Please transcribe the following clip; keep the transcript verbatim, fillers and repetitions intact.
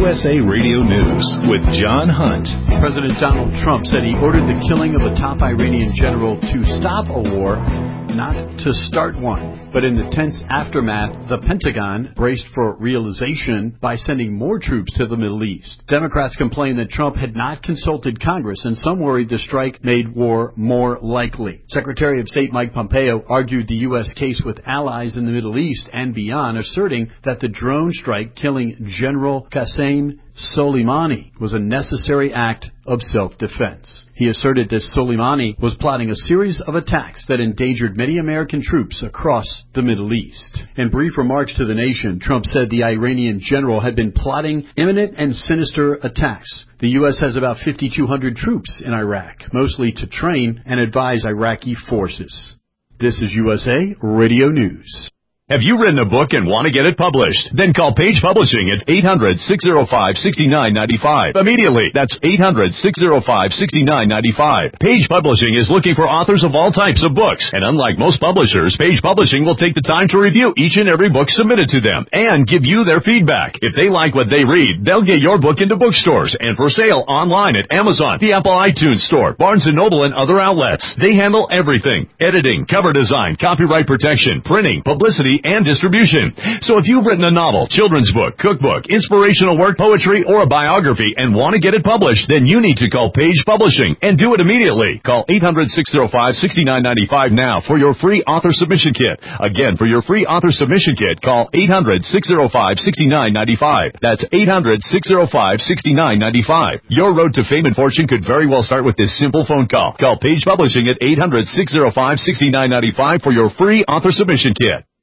U S A Radio News with John Hunt. President Donald Trump said he ordered the killing of a top Iranian general to stop a war, not to start one. But in the tense aftermath, the Pentagon braced for realization by sending more troops to the Middle East. Democrats complained that Trump had not consulted Congress, and some worried the strike made war more likely. Secretary of State Mike Pompeo argued the U S case with allies in the Middle East and beyond, asserting that the drone strike killing General Qasem Soleimani was a necessary act of self-defense. He asserted that Soleimani was plotting a series of attacks that endangered many American troops across the Middle East. In brief remarks to the nation, Trump said the Iranian general had been plotting imminent and sinister attacks. The U S has about fifty-two hundred troops in Iraq, mostly to train and advise Iraqi forces. This is U S A Radio News. Have you written a book and want to get it published? Then call Page Publishing at eight hundred, six oh five, six nine nine five. Immediately. That's eight hundred, six oh five, six nine nine five. Page Publishing is looking for authors of all types of books. And unlike most publishers, Page Publishing will take the time to review each and every book submitted to them and give you their feedback. If they like what they read, they'll get your book into bookstores and for sale online at Amazon, the Apple iTunes Store, Barnes and Noble, and other outlets. They handle everything: editing, cover design, copyright protection, printing, publicity, and distribution. So if you've written a novel, children's book, cookbook, inspirational work, poetry, or a biography and want to get it published, then you need to call Page Publishing and do it immediately. Call eight hundred, six oh five, six nine nine five now for your free author submission kit. Again, for your free author submission kit, call eight hundred, six oh five, six nine nine five. That's eight hundred, six oh five, six nine nine five. Your road to fame and fortune could very well start with this simple phone call. Call Page Publishing at eight hundred, six oh five, six nine nine five for your free author submission kit.